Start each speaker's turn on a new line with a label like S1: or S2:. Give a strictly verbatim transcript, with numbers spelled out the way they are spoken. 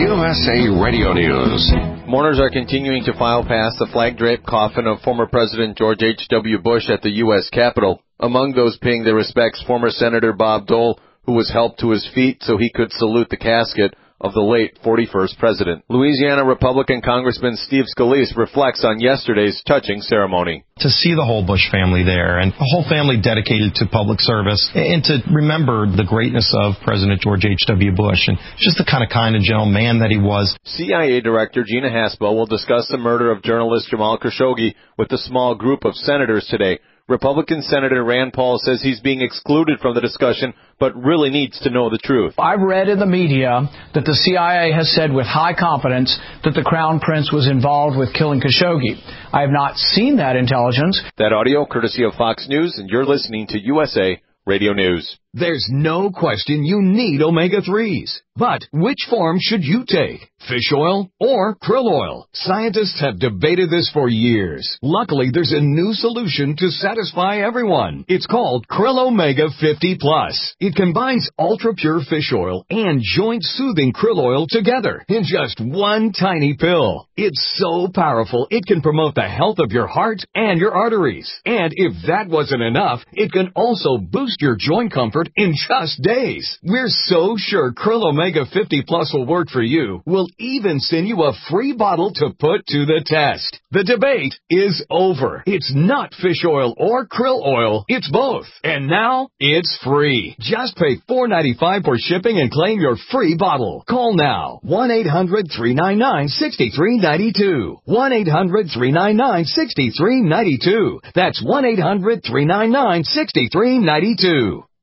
S1: U S A Radio News.
S2: Mourners are continuing to file past the flag-draped coffin of former President George H W. Bush at the U S Capitol. Among those paying their respects, former Senator Bob Dole, who was helped to his feet so he could salute the casket of the late forty-first president. Louisiana Republican Congressman Steve Scalise reflects on yesterday's touching ceremony.
S3: To see the whole Bush family there, and the whole family dedicated to public service, and to remember the greatness of President George H W. Bush, and just the kind of kind and gentle man that he was.
S2: C I A Director Gina Haspel will discuss the murder of journalist Jamal Khashoggi with a small group of senators today. Republican Senator Rand Paul says he's being excluded from the discussion, but really needs to know the truth.
S4: I've read in the media that the C I A has said with high confidence that the Crown Prince was involved with killing Khashoggi. I have not seen that intelligence.
S2: That audio courtesy of Fox News, and you're listening to U S A Radio News.
S5: There's no question you need omega threes. But which form should you take? Fish oil or krill oil? Scientists have debated this for years. Luckily, there's a new solution to satisfy everyone. It's called Krill Omega fifty plus. It combines ultra-pure fish oil and joint-soothing krill oil together in just one tiny pill. It's so powerful, it can promote the health of your heart and your arteries. And if that wasn't enough, it can also boost your joint comfort in just days. We're so sure Krill Omega fifty plus will work for you. We'll even send you a free bottle to put to the test. The debate is over. It's not fish oil or krill oil. It's both. And now it's free. Just pay four dollars and ninety-five cents for shipping and claim your free bottle. Call now. one eight hundred three nine nine six three nine two. one eight hundred three nine nine six three nine two. That's one eight hundred three nine nine six three nine two.